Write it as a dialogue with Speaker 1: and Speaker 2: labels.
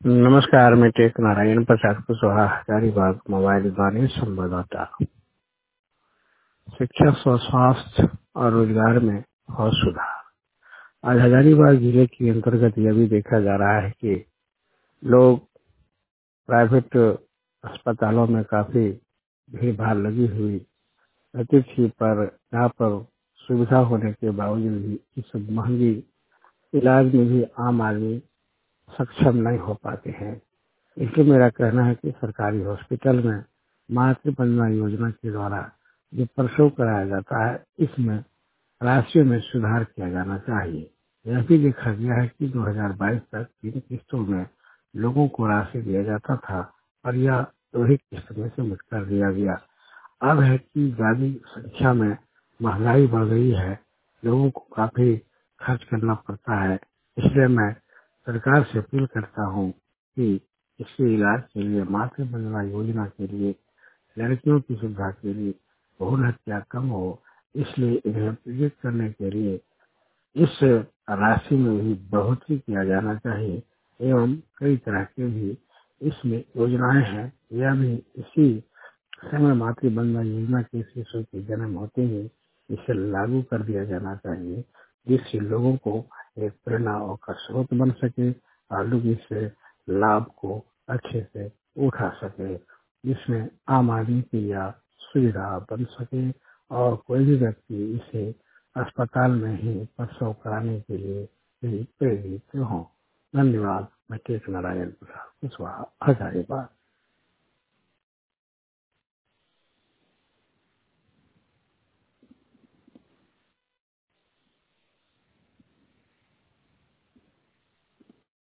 Speaker 1: नमस्कार, मैं टेक नारायण प्रसाद कुशवाहा, हजारीबाग मोबाइल वाणी संवाददाता। शिक्षा, स्वास्थ्य और रोजगार में हो सुधार। आज हजारीबाग जिले के अंतर्गत यह भी देखा जा रहा है कि लोग प्राइवेट अस्पतालों में काफी भीड़ भाड़ लगी हुई रहती थी, पर यहाँ पर सुविधा होने के बावजूद भी इस महंगी इलाज में भी आम आदमी सक्षम नहीं हो पाते हैं। इसलिए मेरा कहना है कि सरकारी हॉस्पिटल में मातृ वंदना योजना के द्वारा जो प्रसव कराया जाता है, इसमें राशियों में सुधार किया जाना चाहिए। यह भी देखा गया है कि 2022 तक 3 किस्तों में लोगों को राशि दिया जाता था, और यह 2 ही किस्त में से मुक्त कर दिया गया। अब है कि ज्यादा संख्या में महंगाई बढ़ गई है, लोगों को काफी खर्च करना पड़ता है। इसलिए मैं सरकार से अपील करता हूँ कि इसके इलाज के लिए, मातृ वंदना योजना के लिए, लड़कियों की सुविधा के लिए भ्रूण हत्या कम हो, इसलिए इन्हें प्रेरित करने के लिए इस राशि में भी बढ़ोतरी किया जाना चाहिए। एवं कई तरह के भी इसमें योजनाएं हैं, यह भी इसी समय मातृ वंदना योजना के शिशु के जन्म होते ही इसे लागू कर दिया जाना चाहिए, जिससे लोगों को एक प्रेरणा और स्रोत बन सके और लोग इस लाभ को अच्छे से उठा सके, जिसमें आम आदमी की यह सुविधा बन सके और कोई भी व्यक्ति इसे अस्पताल में ही प्रसव कराने के लिए भी प्रेरित हो। धन्यवाद। मैं टेक नारायण प्रसाद कुशवाहा, हजारीबाग।